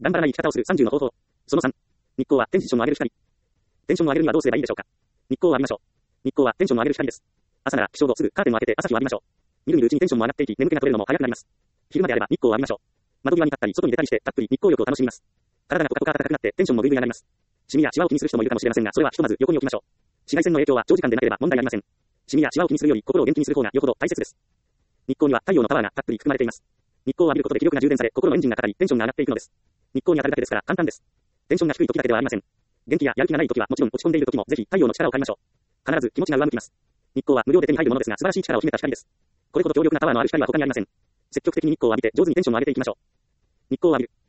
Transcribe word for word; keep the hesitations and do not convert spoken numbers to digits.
頑張らない生き方をするさんじゅうの方法。そのさん。日光はテンションを上げる光。テンションを上げるにはどうすればいいでしょうか。日光を浴びましょう。日光はテンションを上げる光です。朝なら起床後すぐカーテンを開けて朝日を浴びましょう。みるみるうちにテンションも上がっていき、眠気が取れるのも早くなります。昼間であれば日光を浴びましょう。窓際に立ったり外に出たりしてたっぷり日光浴を楽しみます。体がポカポカ暖かくなってテンションもぐいぐい上がります。シミやシワを気にする人もいるかもしれませんが、それはひとまず横に置きましょう。紫外線の影響は長時間でなければ問題ありません。シミやシワを気にするより心を元気にする方がよほど大切です。日光には太陽のパワーがたっぷり含まれています。日光を浴びることで気力が充電され、心のエンジンがかかり、テンションが上がっていくのです。日光に当たるだけですから簡単です。テンションが低い時だけではありません。元気ややる気がない時はもちろん落ち込んでいる時もぜひ太陽の力を借りましょう。必ず気持ちが上向きます。日光は無料で手に入るものですが素晴らしい力を秘めた光です。これほど強力なパワーのある光は他にありません。積極的に日光を浴びて上手にテンションを上げていきましょう。日光を浴びる。